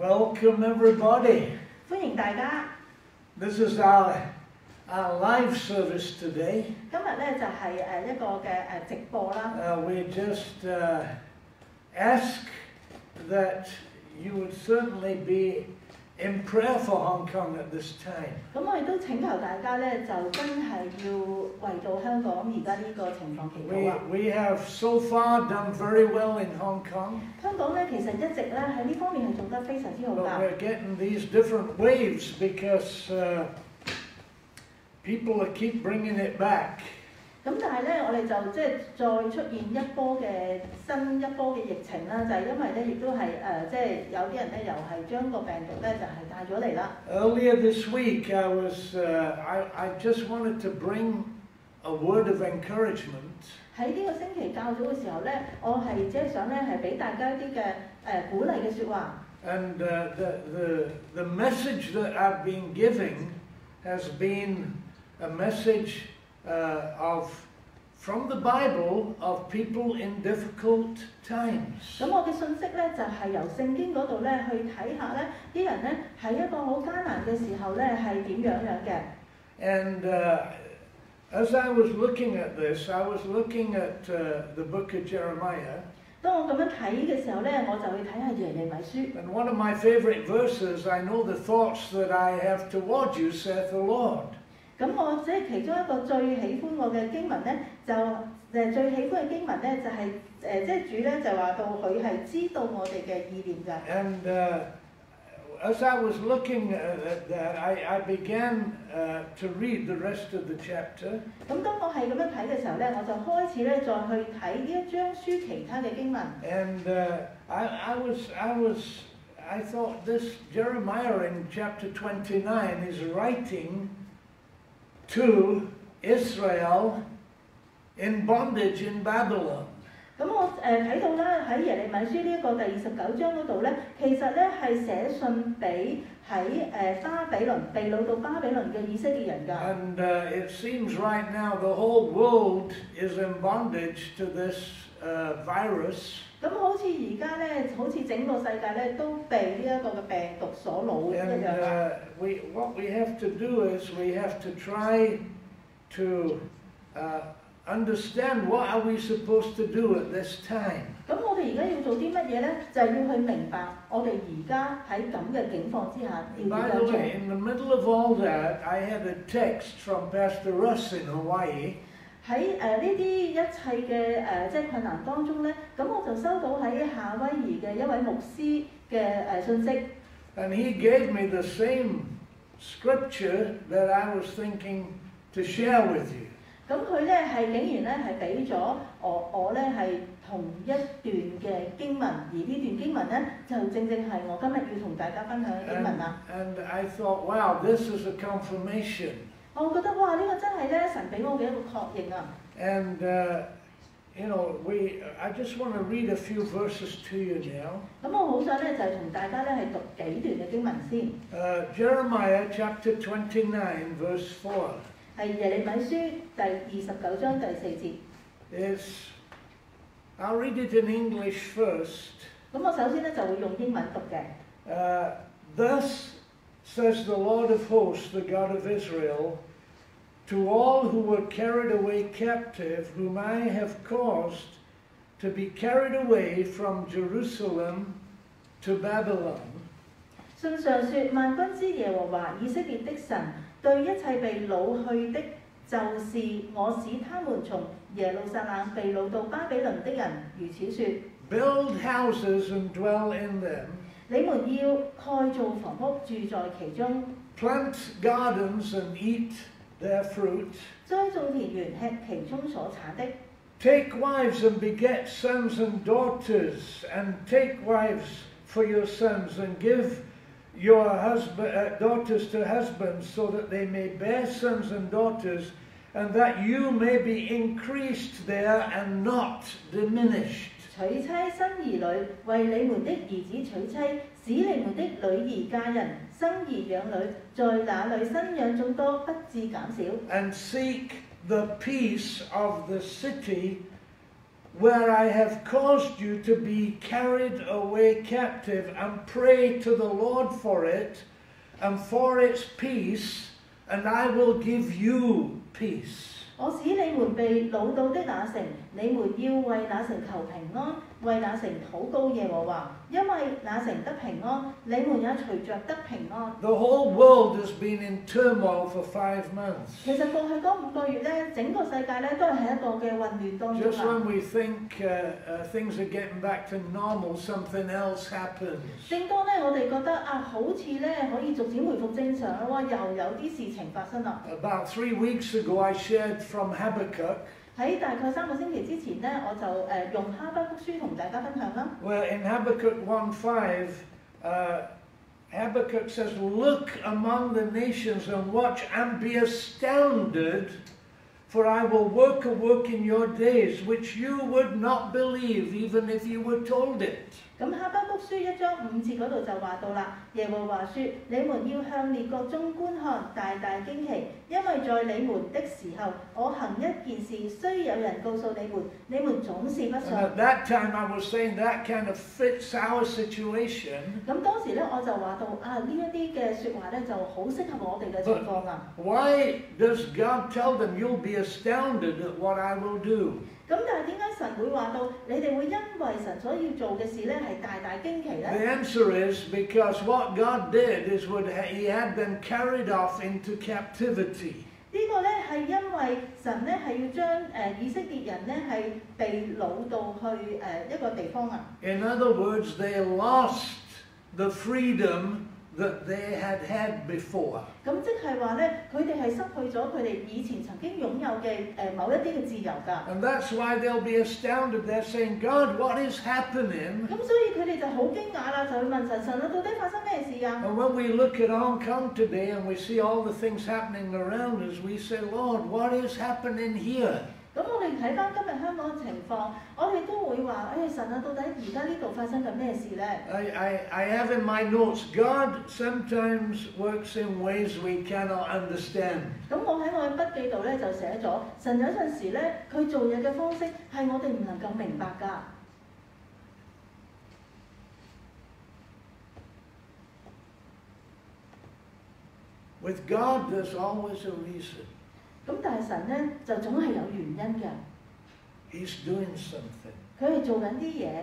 Welcome everybody. 歡迎大家。 This is our live service today. 今日咧就係一個嘅直播啦。 We just ask that you would certainly be in prayer for Hong Kong at this time. 咁我亦都請求大家咧，就真係要為到香港而家呢個情況祈禱啊。 We have so far done very well in Hong Kong. 香港咧其實一直咧喺呢方面係做得非常之好㗎。 But we're getting these different waves because people keep bringing it back. 咁但係咧，我哋就即係再出現新一波嘅疫情啦，就係因為咧亦都係即係有啲人咧又係將個病毒咧就係帶咗嚟啦。 Earlier this week, I just wanted to bring a word of encouragement. 喺呢個星期較早嘅時候咧，我係即係想咧係俾大家一啲嘅鼓勵嘅説話。 And the message that I've been giving has been a message from the Bible of people in difficult times. 咁我嘅信息咧就係由聖經嗰度咧去睇下咧，啲人咧喺一個好艱難嘅時候咧係點樣嘅。 And as I was looking at this, I was looking at the book of Jeremiah. 當我咁樣睇嘅時候咧，我就去睇下耶利米書。 And one of my favorite verses, I know the thoughts that I have toward you, saith the Lord. 咁我即係其中一個最喜歡我嘅經文咧，最喜歡嘅經文咧就係即係主咧就話到佢係知道我哋嘅意念㗎。 And as I was looking at that, I began to read the rest of the chapter. 咁當我係咁樣睇嘅時候咧，我就開始咧再去睇呢一章書其他嘅經文。 And I thought this Jeremiah in chapter 29 is writing to Israel in bondage in Babylon. 咁我睇到咧喺耶利米書呢一個第29章嗰度咧，其實咧係寫信俾喺巴比倫被擄到巴比倫嘅以色列人㗎。 And it seems right now the whole world is in bondage to this virus. 咁好似而家咧，好似整個世界咧都被呢一個嘅病毒所擄一樣啦。 What we have to do is we have to try to understand what are we supposed to do at this time. 咁我哋而家要做啲乜嘢咧？就係要去明白我哋而家喺咁嘅境況之下要點樣做。 By the way, in the middle of all that, I had a text from Pastor Russ in Hawaii. 喺呢啲一切嘅即係困難當中咧，咁我就收到喺夏威夷嘅一位牧師嘅信息。 And he gave me the same scripture that I was thinking to share with you. 咁佢咧係竟然咧係俾咗我咧係同一段嘅經文，而呢段經文咧就正正係我今日要同大家分享嘅經文啦。 And I thought, wow, this is a confirmation. 我覺得哇，呢個真係咧神俾我嘅一個確認啊。 And I just want to read a few verses to you now. 咁我好想咧就係同大家咧係讀幾段嘅經文先。 Jeremiah chapter 29, verse 4. 係耶利米書第29章第4節。 I'll read it in English first. 咁我首先咧就會用英文讀嘅。 Thus says the Lord of hosts, the God of Israel, to all who were carried away captive, whom I have caused to be carried away from Jerusalem to Babylon. 信上說，萬軍之耶和華以色列的神對一切被擄去的，就是我使他們從耶路撒冷被擄到巴比倫的人，如此說。 Build houses and dwell in them. 你們要蓋造房屋，住在其中。 Plant gardens and eat their fruit. 栽種田園，吃其中所產的。 Take wives and beget sons and daughters, and take wives for your sons, and give your daughters to husbands, so that they may bear sons and daughters, and that you may be increased there and not diminished. 娶妻生兒女，為你們的兒子娶妻，使你們的女兒嫁人，生兒養女，在那裏生養眾多，不致減少。 And seek the peace of the city where I have caused you to be carried away captive, and pray to the Lord for it and for its peace, and I will give you peace. 我使你們被擄到的那城，你們要為那城求平安，為那城禱告耶和華，因為那城得平安，你們也隨着得平安。 The whole world has been in turmoil for 5 months. 其實過去嗰5個月咧，整個世界咧都係喺一個嘅混亂當中 Just when we think things are getting back to normal, something else happens. 正當咧我哋覺得啊，好似咧可以逐漸回復正常啦喎，又有啲事情發生啦。 About 3 weeks ago, I shared from Habakkuk. 喺大概3個星期之前咧，我就用哈巴谷書同大家分享啦。 Well, in Habakkuk 1:5, Habakkuk says, "Look among the nations and watch and be astounded, for I will work a work in your days which you would not believe even if you were told it." 咁哈巴谷書1章5節嗰度就話到啦，耶和華說：你們要向列國中觀看，大大驚奇，因為在你們的時候，我行一件事，雖有人告訴你們，你們總是不信。 And at that time, I was saying that kind of fits our situation. 咁當時咧，我就話到啊，呢一啲嘅説話咧就好適合我哋嘅情況啊。 Why does God tell them, "You'll be astounded at what I will do"? 咁但係點解神會話到你哋會因為神所要做嘅事咧係大大驚奇咧？ The answer is because what God did is He had them carried off into captivity. 呢個咧係因為神咧係要將以色列人咧係被擄到去一個地方啊。 In other words, they lost the freedom that they had before. 咁即係話咧，佢哋係失去咗佢哋以前曾經擁有嘅某一啲嘅自由㗎。 And that's why they'll be astounded. They're saying, "God, what is happening?" 咁所以佢哋就好驚訝啦，就會問神：神啊，到底發生咩事啊？ And when we look at Hong Kong today and we see all the things happening around us, we say, "Lord, what is happening here?" 咁我哋睇翻今日香港嘅情況，我哋都會話：神啊，到底而家呢度發生緊咩事咧？ I have in my notes, God sometimes works in ways we cannot understand. 咁我喺我嘅筆記度咧就寫咗，神有陣時咧佢做嘢嘅方式係我哋唔能夠明白㗎。 With God, there's always a reason. 咁但係神咧就總係有原因嘅， He's doing something. 佢係做緊啲嘢，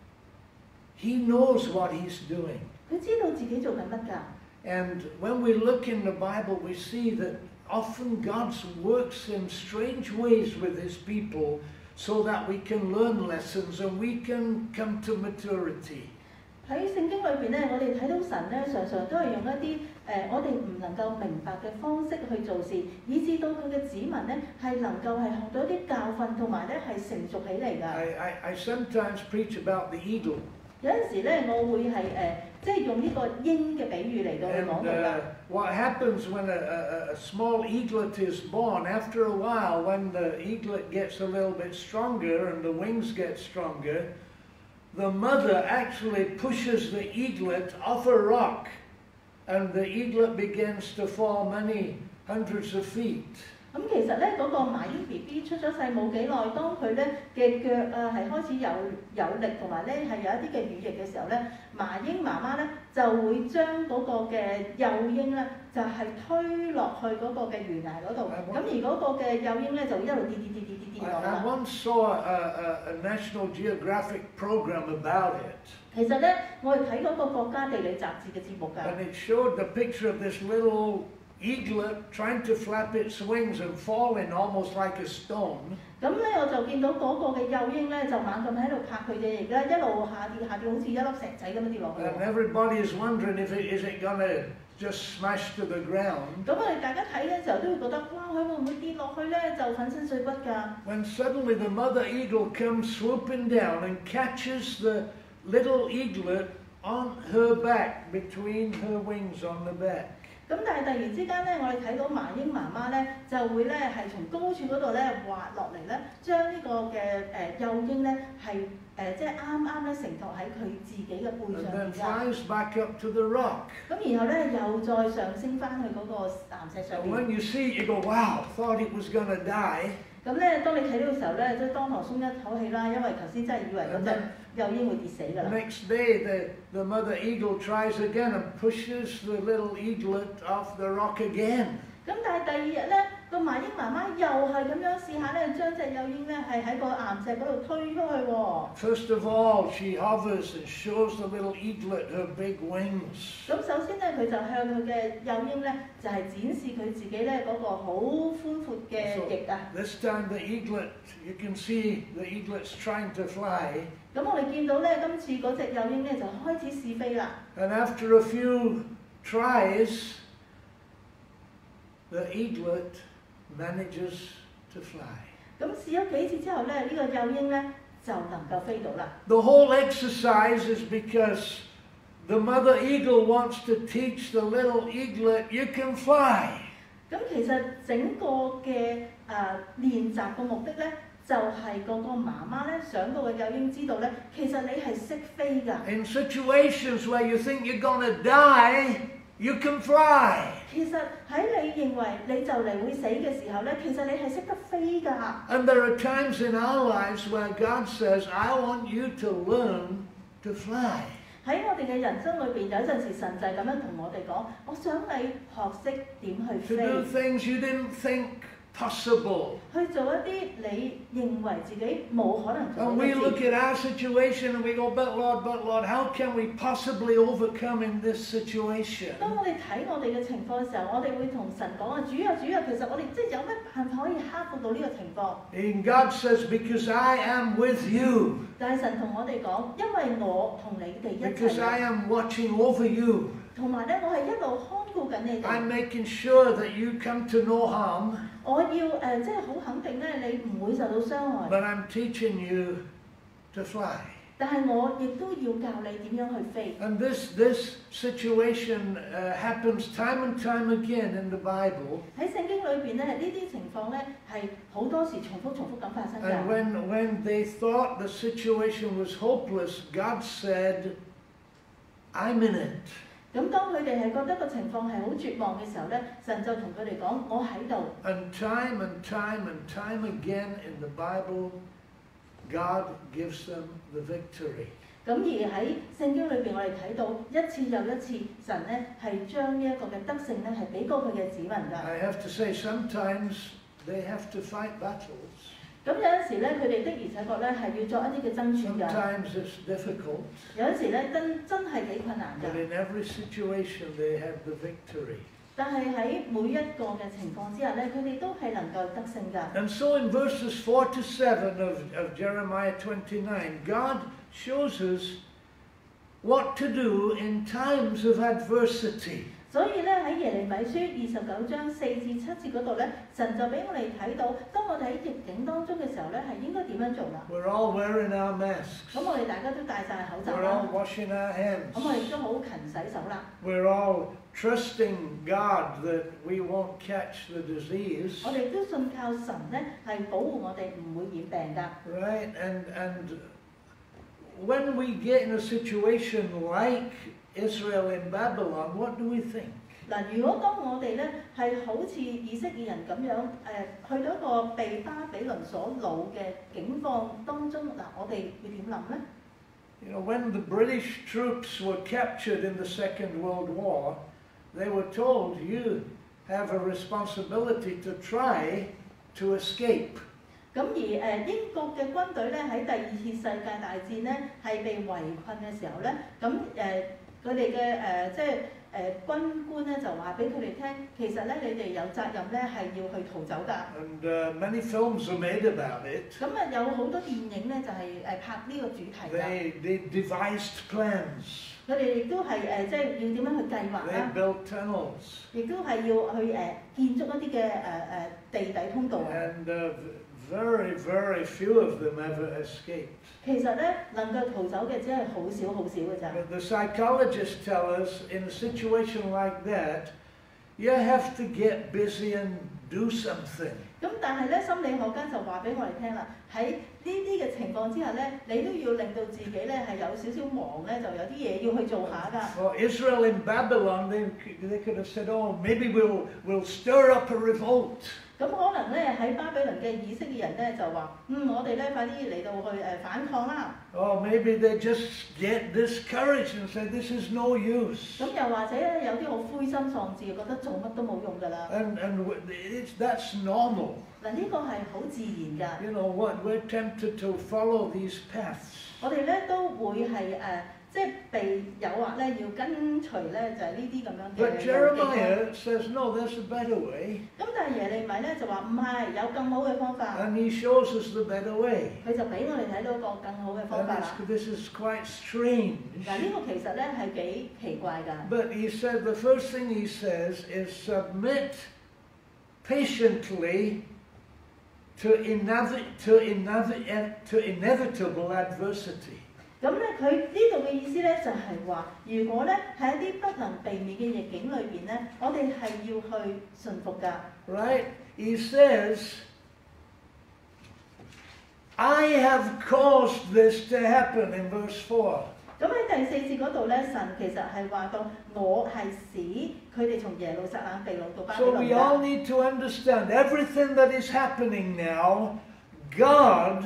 He knows what He's doing. 佢知道自己做緊乜㗎。 And when we look in the Bible, we see that often God works in strange ways with His people so that we can learn lessons and we can come to maturity. 喺聖經裏邊咧，我哋睇到神咧，常常都係用一啲我哋唔能夠明白嘅方式去做事，以至到佢嘅子民咧係能夠係學到一啲教訓，同埋咧係成熟起嚟㗎。 I sometimes preach about the eagle. 有陣時咧，我會係即係用呢個鷹嘅比喻嚟到去講佢㗎。 What happens when a small eaglet is born, after a while, when the eaglet gets a little bit stronger and the wings get stronger, the mother actually pushes the eaglet off a rock, and the eaglet begins to fall many hundreds of feet. 咁其實咧，嗰個麻鷹 BB 出咗世冇幾耐，當佢咧嘅腳啊係開始有力，同埋咧係有一啲嘅羽翼嘅時候咧，麻鷹媽媽咧就會將嗰個嘅幼鷹咧就係推落去嗰個嘅懸崖嗰度，咁而嗰個嘅幼鷹咧就一路跌落啦。 I once saw a National Geographic program about it. 其實咧，我係睇嗰個國家地理雜誌嘅節目㗎。 And it showed the picture of this little eaglet trying to flap its wings and falling almost like a stone. 咁咧我就見到嗰個嘅幼鷹咧就猛咁喺度拍佢嘅翼咧，一路下跌，好似一粒石仔咁樣跌落去。 And everybody is wondering is it going to just smash to the ground? 咁我哋大家睇嘅時候都會覺得，哇！佢會唔會跌落去咧就粉身碎骨㗎？ When suddenly the mother eagle comes swooping down and catches the little eaglet on her back, between her wings on the back. 咁但係突然之間咧，我哋睇到麻鷹媽媽咧就會咧係從高處嗰度咧滑落嚟咧，將呢個嘅幼鷹咧係即係啱咧承托喺佢自己嘅背上面 And then flies back up to the rock. 咁然後咧又再上升翻去嗰個岩石上 And 面。 when you see it, you go, "Wow, thought it was going to die." 咁咁咧，當你睇到嘅時候咧，即係當堂鬆一口氣啦，因為頭先真係以為嗰隻幼鷹會跌死㗎啦。 Next day, the mother eagle tries again and pushes the little eaglet off the rock again. 咁但係第二日咧，個麻鷹媽媽又係咁樣試下咧，將隻幼鷹咧係喺個岩石嗰度推出去喎。 First of all, she hovers and shows the little eaglet her big wings. 咁首先咧，佢就向佢嘅幼鷹咧，就係展示佢自己咧嗰個好寬闊嘅翼啊。 This time the eaglet, you can see the eaglet's trying to fly. 咁我哋見到咧，今次嗰隻幼鷹咧就開始試飛啦。 And after a few tries, the eaglet manages to fly. 咁試咗幾次之後咧，呢個幼鷹咧就能夠飛到啦。 The whole exercise is because the mother eagle wants to teach the little eaglet you can fly. 咁其實整個嘅練習嘅目的咧，就係個媽媽咧想個幼鷹知道咧，其實你係識飛㗎。 In situations where you think you're gonna die, you can fly. 其實喺你認為你就嚟會死嘅時候咧，其實你係識得飛㗎。 And there are times in our lives where God says, I want you to learn to fly. 喺我哋嘅人生裏邊，有陣時神就係咁樣同我哋講，我想你學識點去 To do 飛， things you didn't think possible. 去做一啲你認為自己冇可能做 And we 嘅 look 事。 at our situation and we go, but Lord, how can we possibly overcome in this situation? 當我哋睇我哋嘅情況嘅時候，我哋會同神講啊，主啊，其實我哋即係有咩辦法可以克服到呢個情況？ And God says, because I am with you, 但係神同我哋講，因為我同你哋一 because 齊 I 啊， am watching over you. 同埋咧，我係一路看顧緊你 I'm 哋。 making sure that you come to no harm, 我要即係好肯定咧，你唔會受到傷害。 but I'm teaching you to fly. 但係我亦都要教你點樣去飛。 And this situation happens time and time again in the Bible. 喺聖經裏邊咧，呢啲情況咧係好多時重複咁發生 And 㗎。 when they thought the situation was hopeless, God said, I'm in it. 咁當佢哋係覺得個情況係好絕望嘅時候咧，神就同佢哋講：我喺度。 And time again in the Bible, God gives them the victory. 咁而喺聖經裏邊，我哋睇到一次又一次，神咧係將呢一個嘅得勝咧係俾過佢嘅子民㗎。 I have to say, sometimes they have to fight battles. 咁有陣時咧，佢哋的而且確咧係要作一啲嘅爭戰㗎。 Sometimes it's difficult, 有陣時咧真係幾困難 but 㗎。 in every situation they have the victory. 但係喺每一個嘅情況之下咧，佢哋都係能夠得勝㗎。 And so in verses 4 to 7 of Jeremiah 29, God shows us what to do in times of adversity. 所以咧喺耶利米書29章4至7節嗰度咧，神就俾我哋睇到，當我哋喺逆境當中嘅時候咧，係應該點樣做啦。 We're all wearing our masks. 咁我哋大家都戴晒口罩 We're 啦， all washing our 咁我 hands. 哋都好勤洗手啦。 We're all trusting God that we won't catch the disease. 我哋都信靠神咧，係保護我哋唔會染病㗎。 Right? And when we get in a situation like Israel in Babylon, what do we think? 嗱，如果當我哋咧係好似以色列人咁樣去到一個被巴比倫所擄嘅境況當中，嗱，我哋會點諗咧？ You know, when the British troops were captured in the Second World War, they were told, you have a responsibility to try to escape. 咁而英國嘅軍隊咧喺第二次世界大戰咧係被圍困嘅時候咧，咁佢哋嘅即係軍官咧就話俾佢哋聽，其實咧你哋有責任咧係要去逃走㗎。 And many films are made about it. 咁有好多電影咧就係拍呢個主題㗎。 They devised plans. 佢哋亦都係即係要點樣去計劃 They 啦， built tunnels. 亦都係要去建築一啲嘅地底通道。 And very few of them ever escaped. 其實咧能夠逃走嘅只係好少嘅咋。 But the psychologists tell us in a situation like that, you have to get busy and do something. 咁但係咧，心理學家就話俾我哋聽啦，喺呢啲嘅情況之下咧，你都要令到自己咧係有少少忙咧，就有啲嘢要去做下㗎。 For Israel in Babylon, they could have said, oh, maybe we'll stir up a revolt. 咁可能咧喺巴比倫嘅嘅以色列人咧就話：我哋咧快啲嚟到去反抗啦。 Or maybe they just get discouraged and say, this is no use. 咁又或者咧有啲好灰心喪志，覺得做乜都冇用㗎啦。 And that's normal. 嗱，呢個係好自然㗎。 You know what? We're tempted to follow these paths. 我哋咧都會係即係被誘惑咧要跟隨咧就係呢啲咁樣嘅 But Jeremiah says, no, there's a better way. 咁但係耶利米咧就話唔係，有更好嘅方法。 And he shows us the better way. 佢就俾我哋睇到一個更好嘅方法啦。 This is quite strange. 嗱，呢個其實咧係幾奇怪㗎。 But he said the first thing he says is submit patiently to inevitable adversity. 咁咧，佢呢度嘅意思咧就係話，如果咧喺一啲不能避免嘅逆境裏邊咧，我哋係要去順服㗎。 Right? He says, I have caused this to happen in verse 4. 咁喺第4節嗰度咧，神其實係話到，我係使佢哋從耶路撒冷被擄到巴比 So 倫 we all need to understand everything that is happening now, God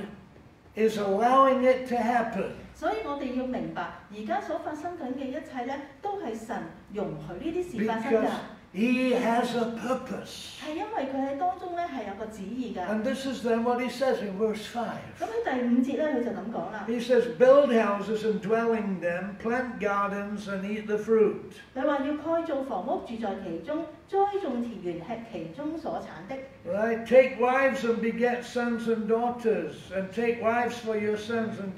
is allowing it to happen. 所以我哋要明白，而家所發生緊嘅一切咧，都係神容許呢啲事發生㗎。 He has a purpose. 係因為佢喺當中咧係有個旨意㗎。 And this is then what he says in verse 5. 咁喺第5節咧，佢就咁講啦。 He says, build houses and dwell in them, plant gardens and eat the fruit. 佢話要蓋造房屋，住在其中，栽種田園，吃其中所產的。 Right? Take wives and beget sons and daughters, and take wives for your sons and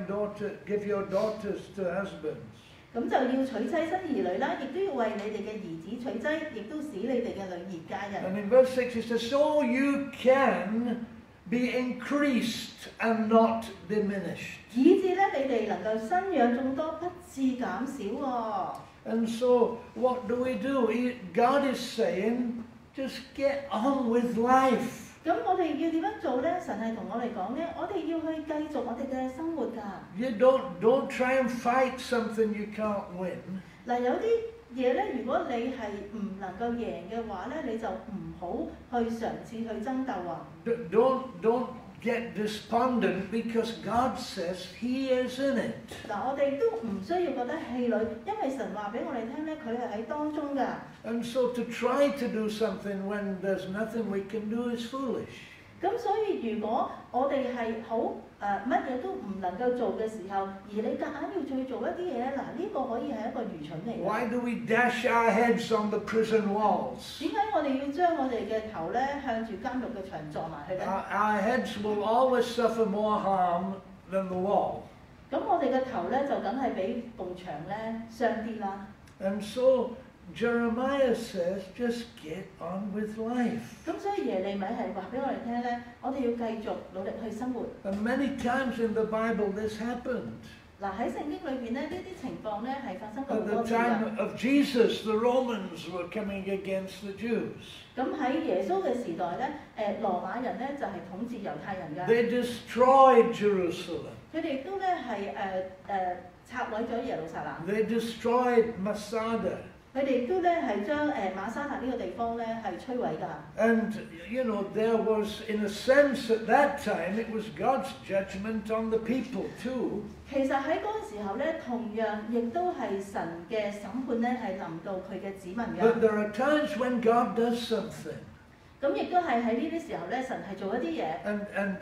give your daughters to husbands. 咁就要娶妻生兒女啦，亦都要為你哋嘅兒子娶妻，亦都使你哋嘅女兒嫁人。 And in verse 6 he says, so you can be increased and not diminished. 以致咧你哋能夠生養眾多，不致減少喎。 And so what do we do? God is saying, just get on with life. 咁我哋要點樣做咧？神係同我哋講咧，我哋要去繼續我哋嘅生活㗎。 You don't try and fight something you can't win. 嗱，有啲嘢咧，如果你係唔能夠贏嘅話咧，你就唔好去嘗試去爭鬥啊。 Don't get despondent because God says He is in it. 嗱，我哋都唔需要覺得氣餒，因為神話俾我哋聽咧，佢係喺當中㗎。 And so to try to do something when there's nothing we can do is foolish. 咁所以如果我哋係好乜嘢都唔能夠做嘅時候，而你夾硬要去做一啲嘢咧，嗱呢個可以係一個愚蠢嚟嘅。 Why do we dash our heads on the prison walls? 點解我哋要將我哋嘅頭咧向住監獄嘅牆撞埋去咧？ Our heads will always suffer more harm than the wall. 咁我哋嘅頭咧就梗係比埲牆咧傷啲啦。 And so Jeremiah says, just get on with life. 咁所以耶利米係話俾我哋聽咧，我哋要繼續努力去生活。 And many times in the Bible this happened. 嗱喺聖經裏邊咧，呢啲情況咧係發生過好 At 多 the 次㗎。 time of Jesus, the Romans were coming against the Jews. 咁喺耶穌嘅時代咧，羅馬人咧就係統治猶太人㗎。 They destroyed Jerusalem. 佢哋都咧係拆毀咗耶路撒冷。 They destroyed Masada. 佢哋都咧係將馬沙特呢個地方咧係摧毀㗎。 And, you know, there was, in a sense, at that time, it was God's judgment on the people too. 其實喺嗰個時候咧，同樣亦都係神嘅審判咧係臨到佢嘅子民㗎。 But there are times when God does something. 咁亦都係喺呢啲時候咧，神係做一啲嘢。 And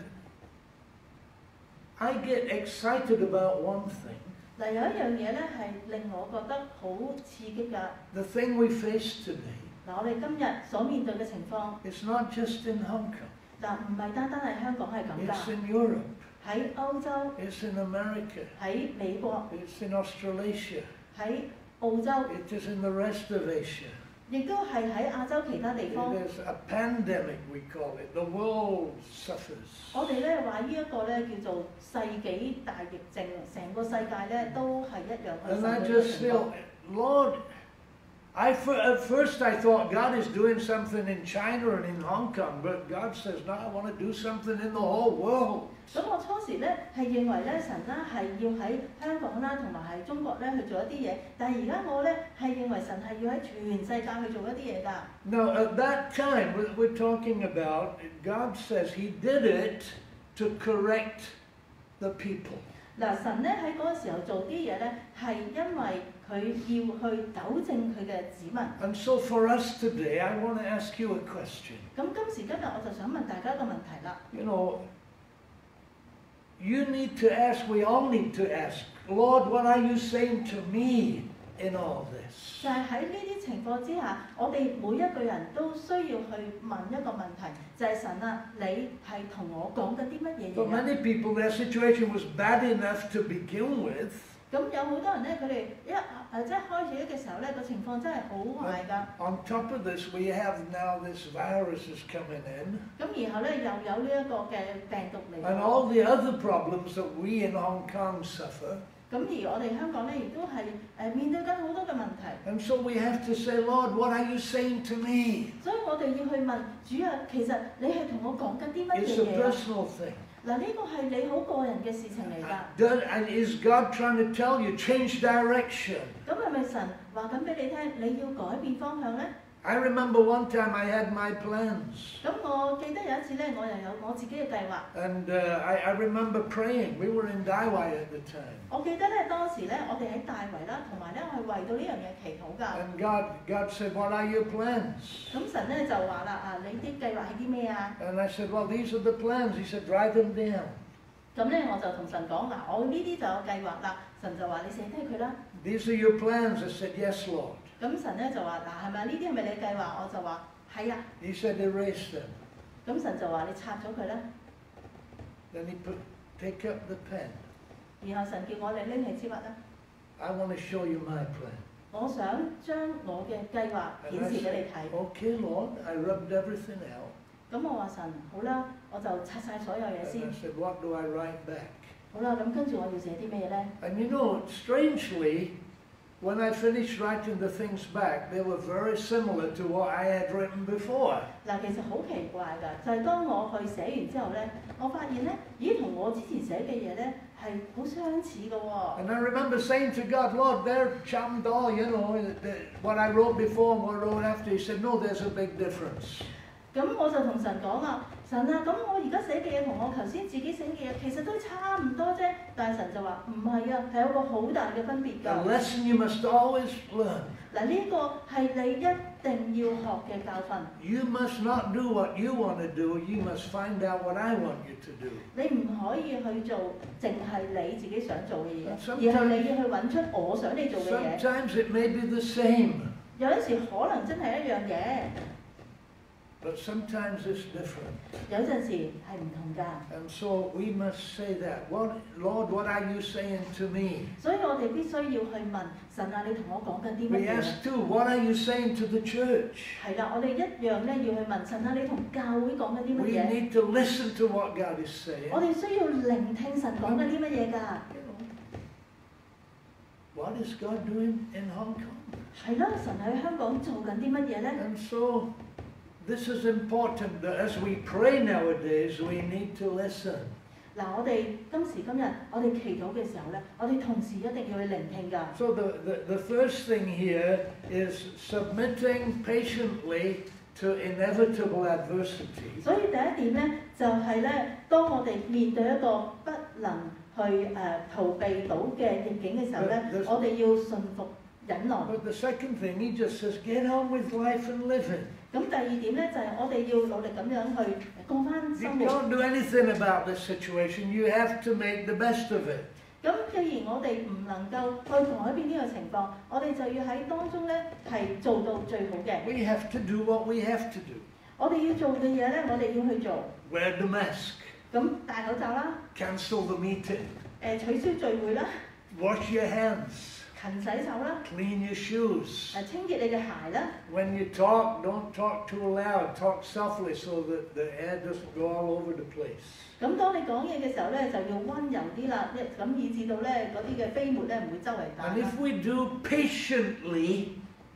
I get excited about one thing. 嗱，有一樣嘢咧係令我覺得好刺激㗎。 The thing we face today. 嗱，我哋今日所面對嘅情況， It's not just in Hong Kong. 嗱唔係單單係香港係咁 It's 㗎， in Europe. 喺歐洲、 It's in America. 喺美國、 It's in Australasia. 喺澳洲， It is in the rest of Asia. 亦都係喺亞洲其他地方。 It is a pandemic, we call it. The world suffers. 我哋咧話呢一個咧叫做世紀大疫症，成個世界咧都係一樣去 And 受 I 到呢個 just 情況。 feel, Lord, At first I thought God is doing something in China and in Hong Kong, but God says, no, I want to do something in the whole world. 咁我初時咧係認為咧神咧係要喺香港啦，同埋喺中國咧去做一啲嘢，但係而家我咧係認為神係要喺全世界去做一啲嘢㗎。 Now at that time we're talking about, God says He did it to correct the people. 嗱，神咧喺嗰個時候做啲嘢咧，係因為佢要去糾正佢嘅子民。 And so for us today, I want to ask you a question. 咁今時今日我就想問大家一個問題啦。 You know, you need to ask, we all need to ask, Lord, what are you saying to me in all this? 就係喺呢啲情況之下，我哋每一個人都需要去問一個問題，就係神啊，你係同我講緊啲乜嘢 For 嘢啊？ many people, their situation was bad enough to begin with. 咁有好多人咧，佢哋即係開始嘅時候咧，個情況真係好壞㗎。 On top of this, we have now this virus is coming in. 咁然後咧又有呢一個嘅病毒嚟。 And all the other problems that we in Hong Kong suffer. 咁而我哋香港咧，亦都係面對緊好多嘅問題。 And so we have to say, Lord, what are you saying to me? 所以我哋要去問主啊，其實你係同我講緊啲乜 It's 嘢 a 嘢啊？ personal thing. 嗱，呢個係你好個人嘅事情嚟㗎。 And is God trying to tell you, change direction? 咁係咪神話緊俾你聽，你要改變方向咧？ I remember one time I had my plans. 咁我記得有一次咧，我又有我自己嘅計劃。 And I remember praying. We were in Daiwai at the time. 我記得咧，當時咧，我哋喺大圍啦，同埋咧，我係為到呢樣嘢祈禱㗎。 And God said, what are your plans? 咁神咧就話啦，你啲計劃係啲咩啊？ And I said, well, these are the plans. He said, write them down. 咁咧我就同神講嗱，我呢啲就有計劃啦。神就話你寫低佢啦。 These are your plans. I said, yes, Lord. 咁神咧就話嗱，係咪呢啲係咪你計劃？我就話係啊。 He said, erase them. 咁神就話你拆咗佢啦。 Then he take up the pen. 然後神叫我哋拎起支筆啦。 I want to show you my plan. 我想將我嘅計劃 And 顯 I 示俾 said, 你睇。 okay, Lord. I rubbed everything out. 咁我話神好啦，我就拆晒所有嘢 And 先。 I said, what do I write back? 好啦，咁跟住我要寫啲咩咧？ And you know, strangely, when I finished writing the things back, they were very similar to what I had written before. 嗱，其實好奇怪㗎，就係當我去寫完之後咧，我發現咧，咦，同我之前寫嘅嘢咧係好相似嘅喎。 And I remember saying to God, Lord, they're chummed all, you know, what I wrote before and what I wrote after. He said, no, there's a big difference. 咁我就同神講啦，神啊，咁我而家寫嘅嘢同我頭先自己寫嘅嘢其實都差唔多啫，但係神就話唔係啊，係有個好大嘅分別 A 㗎。 lesson you must always learn. 嗱，呢個係你一定要學嘅教訓。 You must not do what you want to do. You must find out what I want you to do. 你唔可以去做淨係你自己想做嘅嘢， Sometimes- 而係你要去揾出我想你做嘅嘢。 Sometimes it may be the same, 有陣時可能真係一樣嘢， but sometimes it's different. 有陣時係唔同㗎。 And so we must say that. Lord, what are you saying to me? 所以我哋必須要去問神啊，你同我講緊啲乜 We 嘢？ ask too, what are you saying to the church? 係啦，我哋一樣咧要去問神啊，你同教會講緊啲乜 We 嘢？ need to listen to what God is saying. 我哋需要聆聽神講緊啲乜嘢㗎？ What is God doing in Hong Kong? 係啦，神喺香港做緊啲乜嘢咧？ And so this is important that as we pray nowadays, we need to listen. 嗱，我哋今時今日我哋祈禱嘅時候咧，我哋同時一定要去聆聽㗎。 So the first thing here is submitting patiently to inevitable adversity. 所以第一點咧，就係咧，當我哋面對一個不能去逃避到嘅逆境嘅時候咧，我哋要順服忍耐。 But the second thing, he just says, get on with life and living. 咁第二點咧，就係我哋要努力咁樣去過翻 You 生活。 can't do anything about this situation. You have to make the best of it. 咁既然我哋唔能夠去改變呢個情況，我哋就要喺當中咧係做到最好嘅。 We have to do what we have to do. 我哋要做嘅嘢咧，我哋要去做。 Wear the mask. 咁戴口罩啦， Cancel the meeting. 取消聚會啦， Wash your hands. 勤洗手啦， Clean your shoes. 清潔你嘅鞋啦。 When you talk, don't talk too loud. Talk softly so that the air doesn't go all over the place. 咁當你講嘢嘅時候咧，就要温柔啲啦，咁以至到咧嗰啲嘅飛沫咧唔會周圍彈 And 啦。 if we do patiently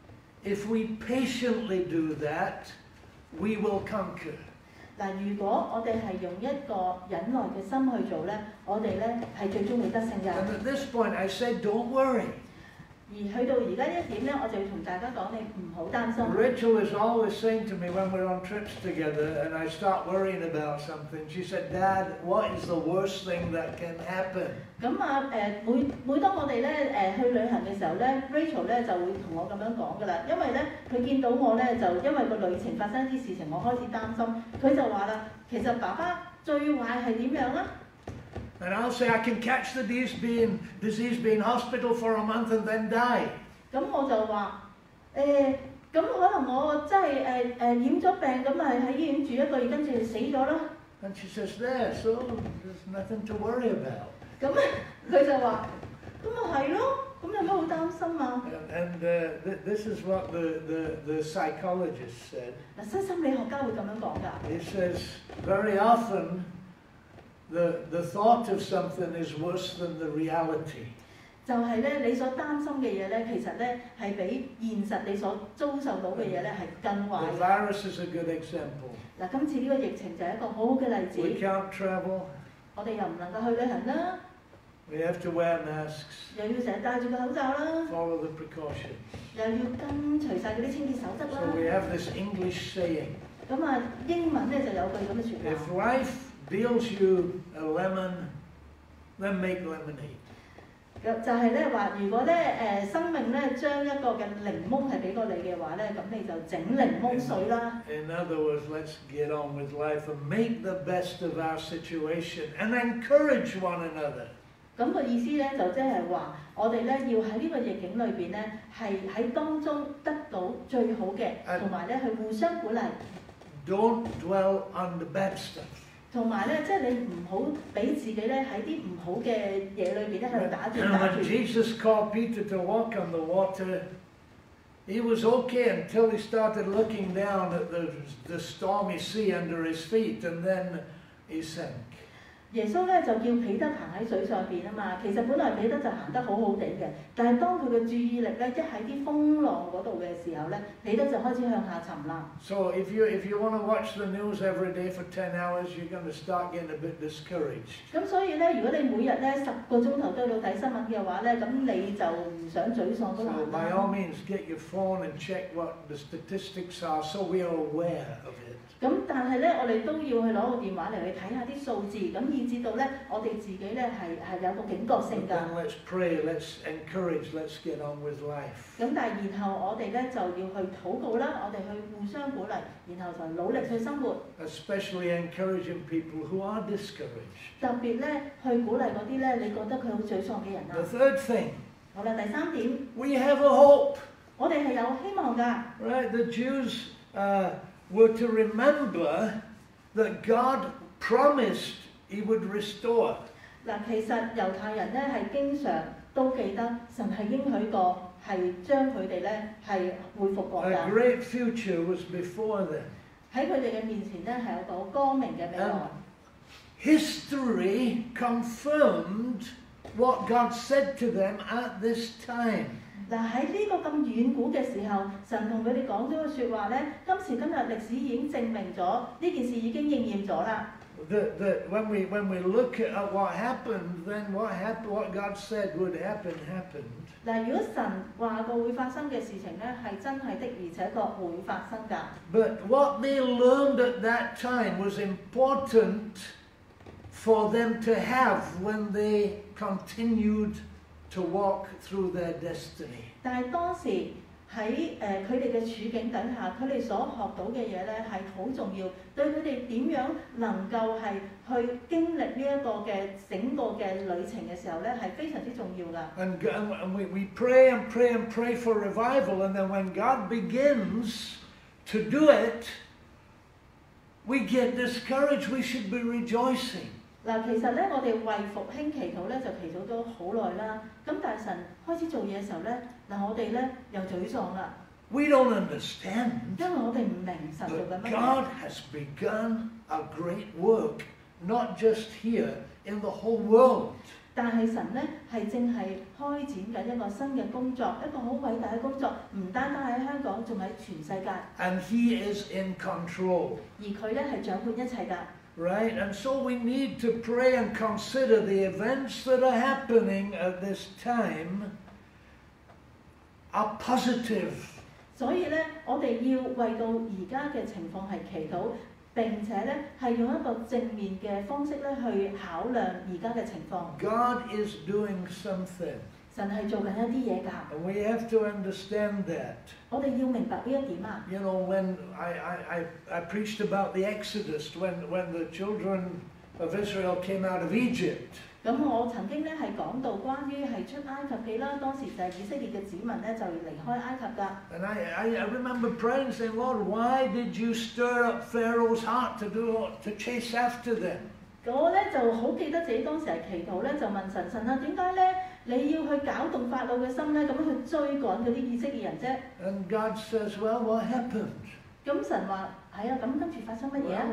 if we patiently do that, we will conquer. 嗱，如果我哋係用一個忍耐嘅心去做咧，我哋咧係最終會得勝㗎。 And at this point, I said, don't worry. 而去到而家一點咧，我就要同大家講，你唔好擔心。 Rachel is always saying to me when we're on trips together and I start worrying about something, she said, Dad, what is the worst thing that can happen? 咁啊每當我哋咧去旅行嘅時候咧 ，Rachel 咧就會同我咁樣講㗎啦，因為咧佢見到我咧就因為個旅程發生啲事情，我開始擔心，佢就話啦，其實爸爸最壞係點樣啊？ And I'll say I can catch the disease, be in hospital for a month and then die. 咁我就話咁可能我真係染咗病，咁咪喺醫院住一個月，跟住死咗啦。 And she says, there, so there's nothing to worry about. 咁佢就話，咁咪係咯，咁有咩好擔心啊 And this is what the psychologist said. 嗱，新心理學家會咁樣講㗎。 He says, very often, the thought of something is worse than the reality. 就係咧，你所擔心嘅嘢咧，其實咧係比現實你所遭受到嘅嘢咧係更壞。 The virus is a good example. 嗱，今次呢個疫情就係一個好好嘅例子。 We can't travel. 我哋又唔能夠去旅行啦， We have to wear masks. 又要成日戴住個口罩啦， Follow the precautions. 又要跟隨曬嗰啲清潔守則 So 啦。 we have this English saying. 咁啊，英文咧就有句咁嘅説 If 話。 life deals you a lemon, then make lemonade. 就係咧話，如果咧生命咧將一個嘅檸檬係俾過你嘅話咧，咁你就整檸檬水啦。 In other words, let's get on with life and make the best of our situation and encourage one another. 咁個意思咧就即係話，我哋咧要喺呢個逆境裏邊咧，係喺當中得到最好嘅，同埋咧去互相鼓勵。 Don't dwell on the bad stuff. 同埋咧，即係你唔好俾自己咧喺啲唔好嘅嘢裏邊咧喺度打轉 And 打 when 轉。 Jesus called Peter to walk on the water, he was okay until he started looking down at the stormy sea under his feet, and then he sank. 耶穌咧就叫彼得行喺水上邊啊嘛，其實本來彼得就行得好好地嘅，但係當佢嘅注意力咧一喺啲風浪嗰度嘅時候咧，彼得就開始向下沉啦。 So if you want to watch the news every day for 10 hours, you're going to start getting a bit discouraged. 咁所以咧，如果你每日咧10個鐘頭都要睇新聞嘅話咧，咁你就唔想沮喪都 So 難 by 啦。 all means, get your phone and check what the statistics are, so we are aware of it. 咁但係咧，我哋都要去攞個電話嚟去睇下啲數字，咁以至到咧，我哋自己咧係有個警覺 But 性㗎。 then let's pray, let's encourage, let's get on with life. 咁但係然後我哋咧就要去禱告啦，我哋去互相鼓勵，然後就努力去生活。 Especially encouraging people who are discouraged. 特別咧去鼓勵嗰啲咧，你覺得佢好沮喪嘅人 The 啊。 third thing, 好啦，第三點， we have a hope. 我哋係有希望㗎。 Right? The Jews were to remember that God promised He would restore. 嗱，其實猶太人咧係經常都記得神係應許過係將佢哋咧係恢復過 A 㗎。 great future was before them. 喺佢哋嘅面前咧係有個光明嘅未來。 History confirmed what God said to them at this time. 嗱，喺呢個咁遠古嘅時候，神同佢哋講咗個説話咧，今時今日歷史已經證明咗呢件事已經應驗咗啦。 When we look at what happened, then what God said would happen happened. 嗱，如果神話過會發生嘅事情咧，係真係的，而且確會發生㗎。 But what they learned at that time was important for them to have when they continued to walk through their destiny. 但係當時喺佢哋嘅處境底下，佢哋所學到嘅嘢咧係好重要，對佢哋點樣能夠係去經歷呢一個嘅整個嘅旅程嘅時候咧，係非常之重要㗎。 And we pray and pray and pray for revival, and then when God begins to do it, we get discouraged. We should be rejoicing. 嗱，其實咧，我哋為復興祈禱咧，就祈禱咗好耐啦。咁但係神開始做嘢嘅時候咧，嗱，我哋咧又沮喪啦， We don't understand, 因為我哋唔明神做緊 but 乜嘢。 God has begun a great work, not just here, in the whole world. 但係神咧係正係開展緊一個新嘅工作，一個好偉大嘅工作，唔單單喺香港，仲喺全世界。 And He is in control. 而佢咧係掌管一切㗎。 Right? And so we need to pray and consider the events that are happening at this time are positive. 所以咧，我哋要為到而家嘅情況係祈禱，並且咧係用一個正面嘅方式咧去考量而家嘅情況。 God is doing something. 神係做緊一啲嘢㗎。 And we have to understand that. 我哋要明白呢一點啊。 You know, when I preached about the Exodus, when the children of Israel came out of Egypt. 咁我曾經咧係講到關於係出埃及記啦，當時就係以色列嘅子民咧就離開埃及㗎。 And I remember praying, saying, Lord, why did you stir up Pharaoh's heart to chase after them? 我咧就好記得自己當時係祈禱咧，就問神神啊，點解咧你要去搞動法老嘅心咧，咁樣去追趕嗰啲以色列人啫 And God says, well, what happened? 咁神話係啊，咁跟住發生乜嘢啊？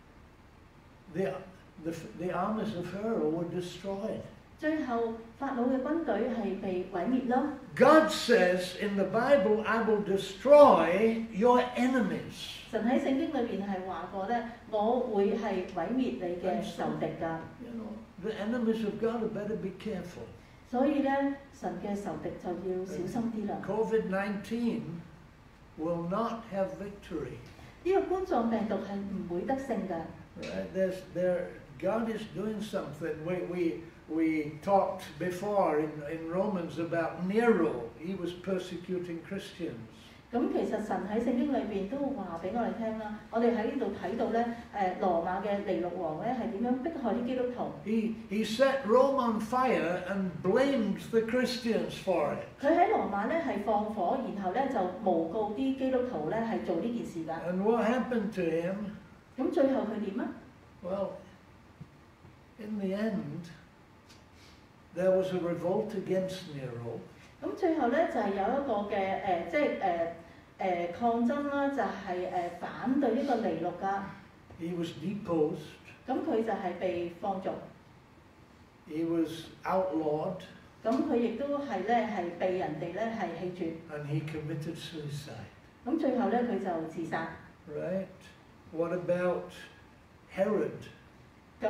The armies of Pharaoh were destroyed. 最後法老嘅軍隊係被毀滅咯。 God says in the Bible, I will destroy your enemies. 神喺聖經裏邊係話過咧，我會係毀滅你嘅仇敵㗎。 You know, the enemies of God had better be careful. 所以咧，神嘅仇敵就要小心啲啦。 COVID-19 will not have victory. 呢個冠狀病毒係唔會得勝㗎。 Right? God is doing something. We talked before in Romans about Nero. He was persecuting Christians. 咁其實神喺聖經裏邊都話俾我哋聽啦，我哋喺呢度睇到咧，羅馬嘅尼祿王咧係點樣迫害啲基督徒。 He set Rome on fire and blamed the Christians for it. 佢喺羅馬咧係放火，然後咧就誣告啲基督徒咧係做呢件事㗎。 And what happened to him? 咁最後佢點啊？ Well, in the end, there was a revolt against Nero. 咁最後咧就係有一個嘅抗爭啦，就係反對呢個尼祿㗎。 He was deposed. 咁佢就係被放逐。 He was outlawed. 咁佢亦都係咧係被人哋咧係棄絕。 And he committed suicide. 咁最後咧佢就自殺。 Right? What about Herod? 咁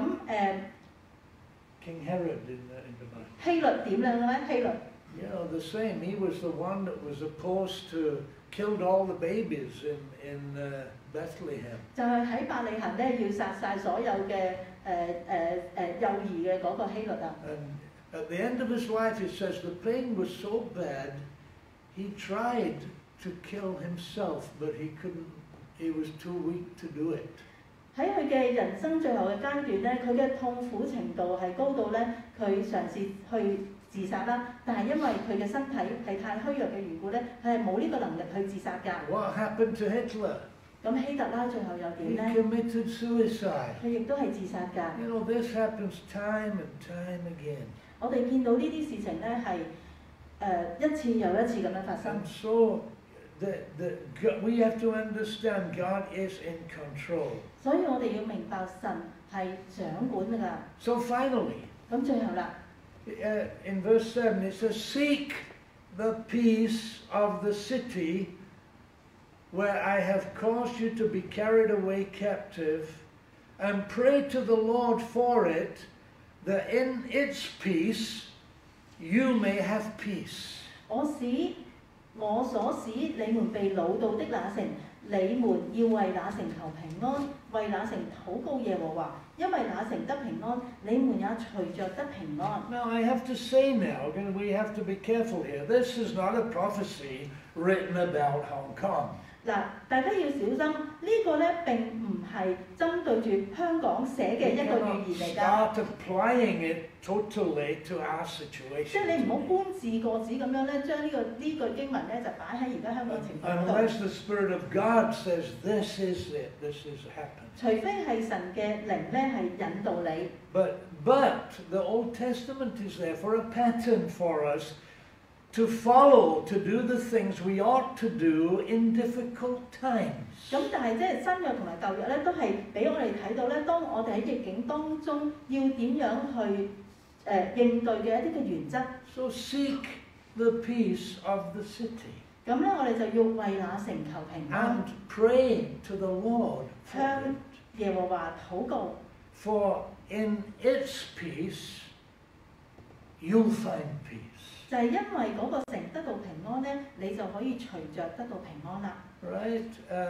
King Herod in the Bible. 希律點樣咧？希律。 You know, the same. He was the one that was opposed to, killed all the babies in Bethlehem. 就係喺伯利恆咧要殺晒所有嘅幼兒嘅嗰個希律啊。 And at the end of his life, it says the pain was so bad, he tried to kill himself, but he couldn't. He was too weak to do it. 喺佢嘅人生最後嘅階段咧，佢嘅痛苦程度係高到咧，佢嘗試去自殺啦。但係因為佢嘅身體係太虛弱嘅緣故咧，佢係冇呢個能力去自殺㗎。 What happened to Hitler? 咁希特拉最後又 He 點咧？ committed suicide. 佢亦都係自殺㗎。 You know, this happens time and time again. 我哋見到呢啲事情咧係一次又一次咁樣發生。 And so, we have to understand God is in control. 所以我哋要明白神係掌管㗎。 So finally, 咁最後啦。 in verse 7 it says, Seek the peace of the city where I have caused you to be carried away captive, and pray to the Lord for it, that in its peace you may have peace. 我所使你們被擄到的那城，你們要為那城求平安，為那城禱告耶和華，因為那城得平安，你們也隨着得平安。 Now I have to say now, and we have to be careful here, this is not a prophecy written about Hong Kong. 嗱，大家要小心，呢個咧並唔係針對住香港寫嘅一個預言嚟㗎。 Start applying it totally to our 即 situation. 係你唔好搬字過紙咁樣咧，將呢句經文咧就擺喺而家香港情況度。 Unless the Spirit of God says this is it, this is happened. 除非係神嘅靈咧係引導你。 But the Old Testament is there for a pattern for us to follow, to do the things we ought to do in difficult times. 咁但係即係新約同埋舊約咧，都係俾我哋睇到咧，當我哋喺逆境當中要點樣去應對嘅一啲嘅原則。 So seek the peace of the city 咁咧，我哋就要為那城求平安， and pray to the Lord for 向 it. 耶和華禱告， For in its peace, you'll find peace. 就係因為嗰個城得到平安咧，你就可以隨着得到平安啦。 Right?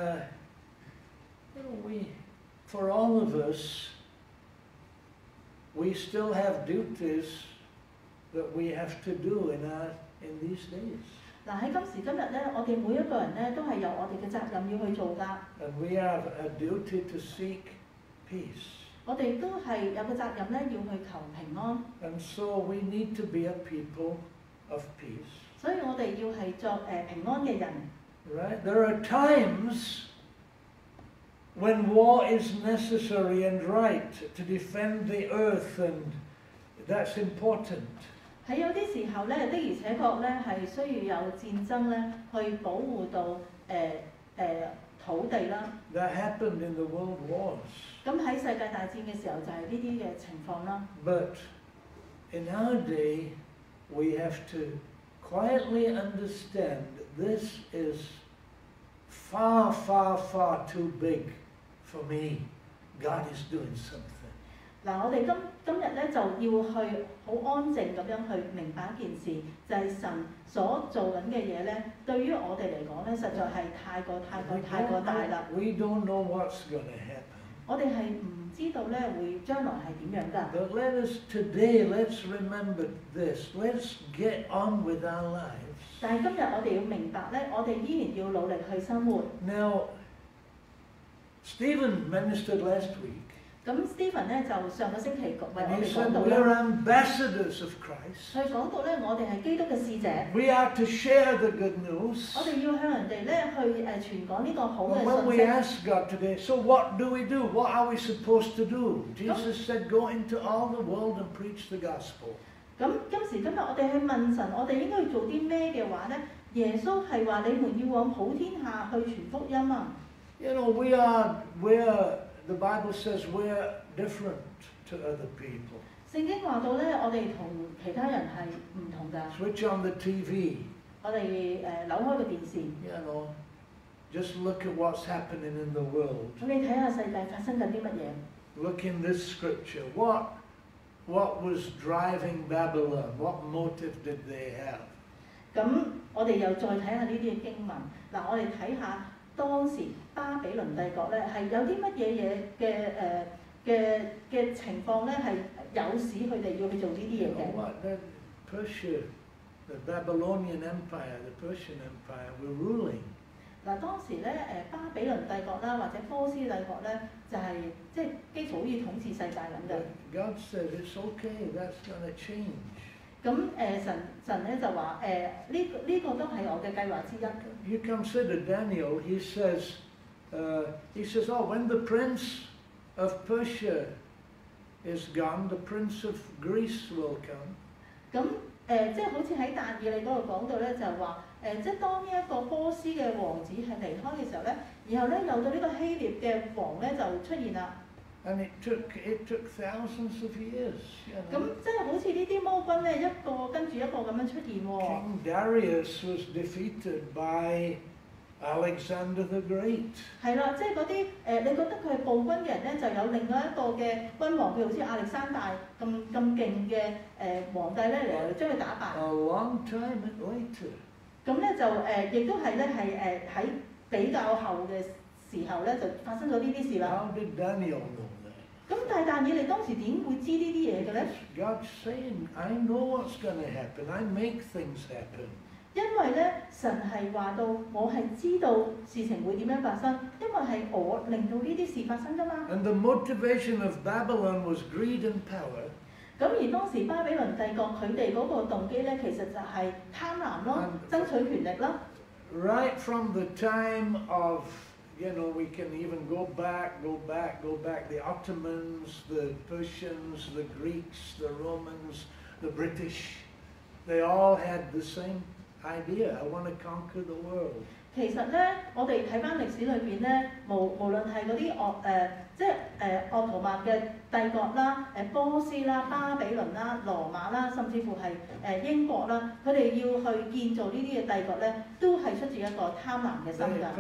For all of us, we still have duties that we have to do in these days. 嗱喺今時今日咧，我哋每一個人咧都係有我哋嘅責任要去做㗎。 And we have a duty to seek peace. 我哋都係有個責任咧，要去求平安。 And so we need to be a people of peace. 所以我哋要係作平安嘅人。 Right? There are times when war is necessary and right to defend the earth, and that's important. 喺有啲時候咧，的而且確咧係需要有戰爭咧，去保護到土地啦。 That happened in the world wars. 咁喺世界大戰嘅時候就係呢啲嘅情況啦。 But in our day, we have to quietly understand this is far, far, far too big for me. God is doing something. 嗱，我哋今日咧就要去好安靜咁樣去明白一件事，就係神所做緊嘅嘢咧，對於我哋嚟講咧，實在係太過大啦。 We don't know what's going to happen. 我哋係唔知道咧會將來係點樣㗎。 But let's remember this. Let's get on with our lives. 但係今日我哋要明白咧，我哋依然要努力去生活。 Now, Stephen ministered last week. 咁 Stephen 咧就上個星期為我 And he 哋 said 講到 we're 啦， ambassadors of Christ. 佢講到咧，我哋係基督嘅使者， We are to share the good news. 我哋要向人哋咧去傳講呢個好 But 嘅 when we 信息。 ask God today, so what do we do? What are we supposed to do? Jesus said, go into all the world and preach the gospel. 咁今時今日我哋去問神，我哋應該要做啲咩嘅話咧？耶穌係話：你們要往普天下去傳福音啊！ You know, the Bible says we're different to other people. 聖經話到咧，我哋同其他人係唔同㗎。 Switch on the TV. 我哋扭開個電視， You know, just look at what's happening in the world. 咁你睇下世界發生緊啲乜嘢？ Look in this scripture. What was driving Babylon? What motive did they have? 咁我哋又再睇下呢啲嘅經文。嗱，我哋睇下當時巴比倫帝國咧係有啲乜嘢嘅情況咧係誘使佢哋要去做呢啲嘢 You know 嘅。 what? Persia, the Babylonian Empire, the Persian Empire were ruling. 嗱，當時咧巴比倫帝國啦，或者波斯帝國咧，就係即係幾乎好似統治世界咁嘅。 But God said it's okay. That's going to change. 咁神咧就話呢個都係我嘅計劃之一。 You consider Daniel. He says, oh, when the prince of Persia is gone, the prince of Greece will come. 咁即係好似喺但以理嗰度講到咧，就係話即係當呢一個波斯嘅王子係離開嘅時候咧，然後咧又到呢個希臘嘅王咧就出現啦。 And it took thousands of years. You 咁 know. 即係好似呢啲魔軍咧，一個跟住一個咁樣出現喎。 King Darius was defeated by Alexander the Great. 係啦，即係嗰啲你覺得佢係暴君嘅人咧，就有另外一個嘅君王，譬如好似亞歷山大咁勁嘅皇帝咧嚟將佢打敗。 A long time later. 咁咧就亦都係咧係喺比較後嘅時候咧就發生咗呢啲事啦。 How did Daniel know that? 咁但以理當時點會知呢啲嘢嘅咧？ God's saying, I know what's going to happen. I make things happen. 因為咧神係話到我係知道事情會點樣發生，因為係我令到呢啲事發生㗎嘛。 And the motivation of Babylon was greed and power. 咁而當時巴比倫帝國佢哋嗰個動機咧，其實就係貪婪咯，爭取權力啦。 Right from the time of, we can even go back, the Ottomans, the Persians, the Greeks, the Romans, the British, they all had the same idea. I want to conquer the world. 其實咧，我哋睇翻歷史裏邊咧，無論係嗰啲鄂圖曼嘅帝國啦、波斯啦、巴比倫啦、羅馬啦，甚至乎係英國啦，佢哋要去建造呢啲嘅帝國咧，都係出自一個貪婪嘅心㗎。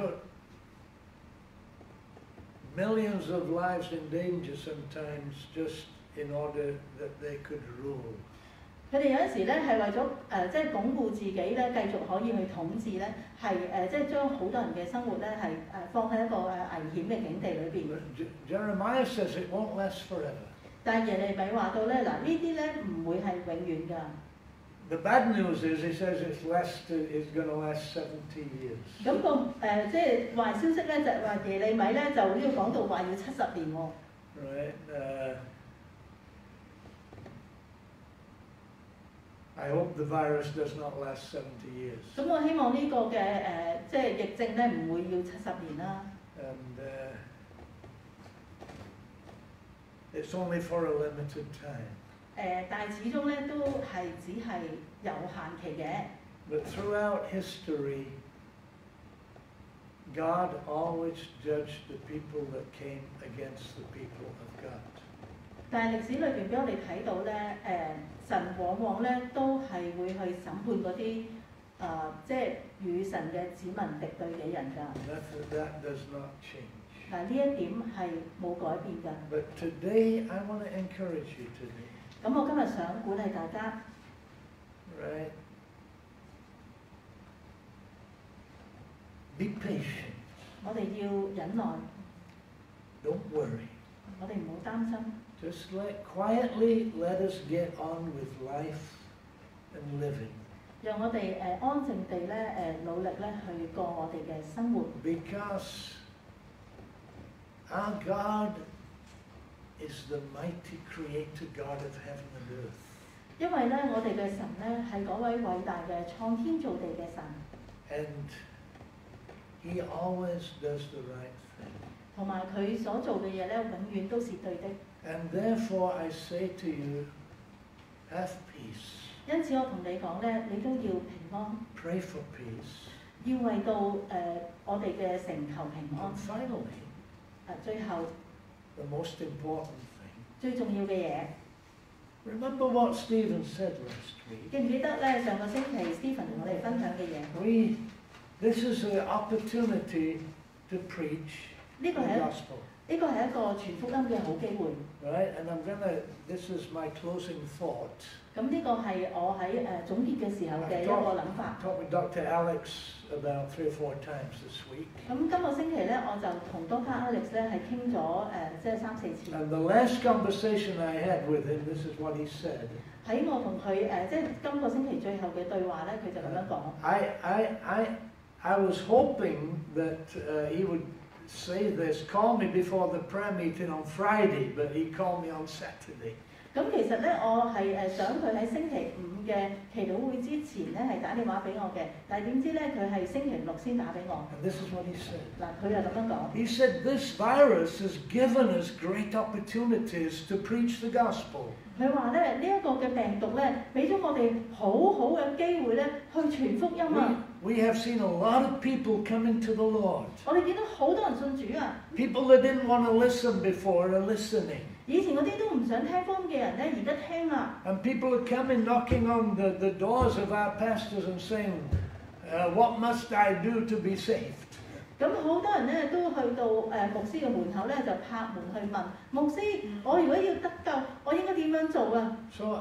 Millions of lives in danger sometimes just in order that they could rule. 佢哋有陣時咧係為咗即係鞏固自己咧，繼續可以去統治咧，係即係將好多人嘅生活咧係放喺一個危險嘅境地裏邊。 Jeremiah says it won't last forever. 但係耶利米話到咧，嗱呢啲咧唔會係永遠㗎。 The bad news is he says it's going to last 70 years. 咁即係壞消息咧就係話耶利米咧就呢個講到話要70年喎。 Right. I hope the virus does not last 70 years. 咁我希望呢個嘅即係疫症咧唔會要70年啦。 And it's only for a limited time. 但係始終咧都係只係有限期嘅。 But throughout history, God always judged the people that came against the people of God. 但係歷史裏邊俾我哋睇到咧，神往往咧都係會去審判嗰啲即係與神嘅子民敵對嘅人㗎。 That does not change. 嗱呢一點係冇改變㗎。 But today I want to encourage you today. 咁我今日想鼓勵大家。 Right. Be patient. 我哋要忍耐。 Don't worry. 我哋唔好擔心。 Just quietly let us get on with life and living. 讓我哋安靜地咧努力咧去過我哋嘅生活。 Because our God is the mighty creator God of heaven and earth. 因為咧我哋嘅神咧係嗰位偉大嘅創天造地嘅神。 And He always does the right thing. 同埋佢所做嘅嘢咧，永遠都是對的。 And therefore I say to you, have peace. 因此我同你講咧，你都要平安。 Pray for peace. 要為到我哋嘅城求平安。 And finally, 最後 the most important thing. 最重要嘅嘢。 Remember what Stephen said last week. 記唔記得咧？上個星期 Stephen 同我哋分享嘅嘢。 This is an opportunity to preach the gospel. 呢個係一個傳福音嘅好機會。 Right, and this is my closing thought. 咁呢個係我喺總結嘅時候嘅一個諗法。 I talked with Dr. Alex about 3 or 4 times this week. 咁今個星期咧，我就同 Dr. Alex 咧係傾咗即係3、4次。 And the last conversation I had with him, this is what he said. 喺我同佢即係今個星期最後嘅對話咧，佢就咁樣講。 I was hoping that he would say this, call me before the prayer meeting on Friday, but he called me on Saturday. 咁其實咧，我係想佢喺星期5嘅祈禱會之前咧係打電話俾我嘅，但係點知咧佢係星期6先打俾我。 And this is what he said. 嗱，佢就咁樣講。 He said this virus has given us great opportunities to preach the gospel. 佢話咧呢一個嘅病毒咧，俾咗我哋好好嘅機會咧去傳福音啊！ We have seen a lot of people coming to the Lord. 我哋見到好多人信主啊！ People that didn't want to listen before are listening. 以前嗰啲都唔想聽福音嘅人咧，而家聽啦。 And people are coming knocking on the doors of our pastors and saying, what must I do to be saved? 咁好多人咧都去到牧師嘅門口咧，就拍門去問牧師：我如果要得救，我應該點樣做啊？ So,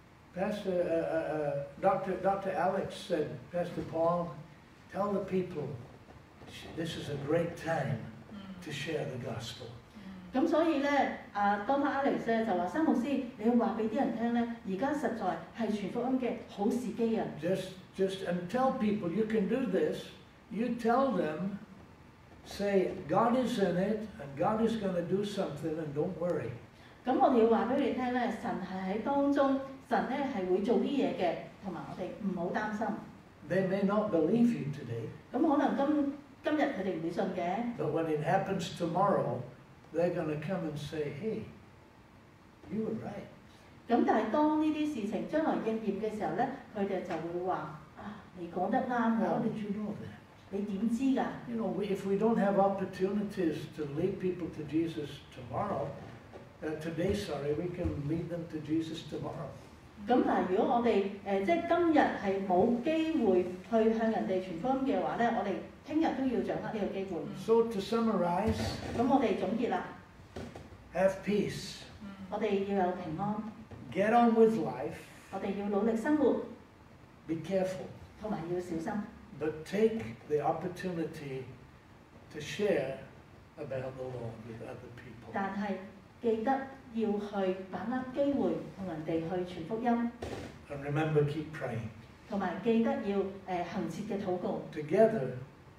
Dr. Alex said, Pastor Paul, tell the people this is a great time to share the gospel. 咁所以咧，Dr. Alex 咧就話：三牧師，你要話俾啲人聽咧，而家實在係傳福音嘅好時機啊！ Just and tell people you can do this. You tell them. Say, God is in it, and God is going to do something, and don't worry. 咁我哋要話俾你聽咧，神係喺當中，神咧係會做啲嘢嘅，同埋我哋唔好擔心。 They may not believe you today. 咁可能今日佢哋唔會信嘅。 But when it happens tomorrow, they're going to come and say, hey, you were right. 咁但係當呢啲事情將來應驗嘅時候咧，佢哋就會話：啊，你講得啱喎。 How did you know that? 你點知㗎？ You know, if we don't have opportunities to lead people to Jesus tomorrow, today, we can lead them to Jesus tomorrow. 咁嗱，如果我哋即係今日係冇機會去向人哋傳福音嘅話咧，我哋聽日都要掌握呢個機會。 So to summarize, 咁我哋總結啦， have peace, 我哋要有平安， get on with life, 我哋要努力生活， be careful, 同埋要小心。 but take the opportunity to share about the Lord with other people. 但係記得要去把握機會同人哋去傳福音， And remember, keep praying. 同埋記得要恆切嘅禱告。 Together,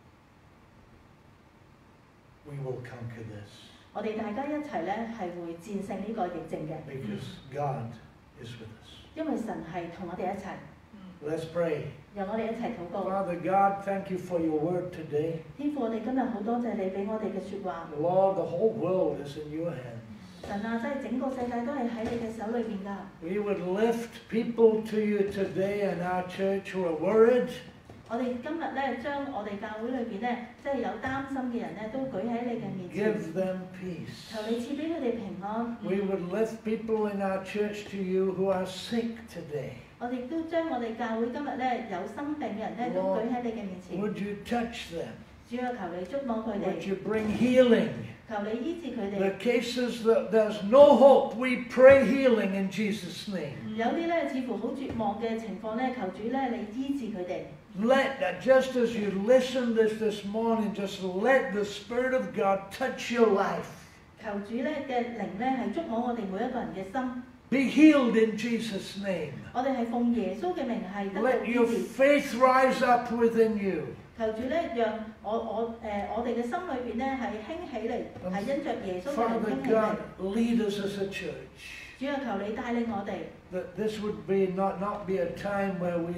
we will conquer this 我哋大家一齊咧係會戰勝呢個疫症嘅， because God is with us. 因為神係同我哋一齊。 Let's pray. 讓我哋一齊禱告。 Father God, thank you for your word today. 天父，我哋今日好多謝你俾我哋嘅説話。 Lord, the whole world is in your hands. 神啊，真係整個世界都係喺你嘅手裏邊㗎。 We would lift people to you today in our church who are worried. 我哋今日咧將我哋教會裏邊咧，即係有擔心嘅人咧，都舉喺你嘅面前。 Give them peace. 求你賜俾佢哋平安。 We would lift people in our church to you who are sick today. 我哋都將我哋教會今日咧有生病嘅人咧，都舉喺你嘅面前。 Would you touch them? 主啊，求你觸摸佢 Would 哋， you bring healing? 求你醫治佢 The 哋。 cases that there's no hope, we pray healing in Jesus' name. 有啲咧似乎好絕望嘅情況咧，求主咧你醫治佢哋。 Let that, just as you listened this morning, just let the Spirit of God touch your life. 求主咧嘅靈咧係觸摸我哋每一個人嘅心。 Be healed in Jesus' name. 我哋係奉耶穌嘅名係得到 Let 醫 your 治。 faith rise up within you. 求主咧讓我哋嘅心裏邊咧係興起嚟，係因着耶穌嘅靈 Father 興起嚟。 God, lead us as a church. 主啊，求你帶領我哋。 That this would be not be a time where we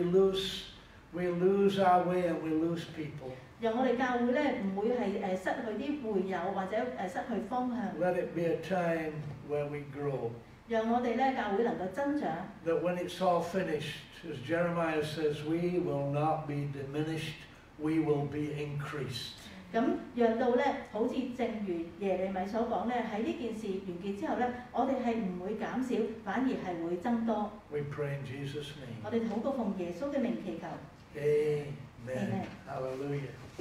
lose our way and we lose people. 讓我哋教會咧唔會係失去啲會友或者失去方向。 Let it be a time where we grow. 讓我哋咧教會能夠增長。 That when it's all finished, as Jeremiah says, we will not be diminished, we will be increased. 咁讓到咧，好似正如耶利米所講咧，喺呢件事完結之後咧，我哋係唔會減少，反而係會增多。 We pray in Jesus' name. 我哋禱告奉耶穌嘅名祈求。 Amen. Amen. Hallelujah.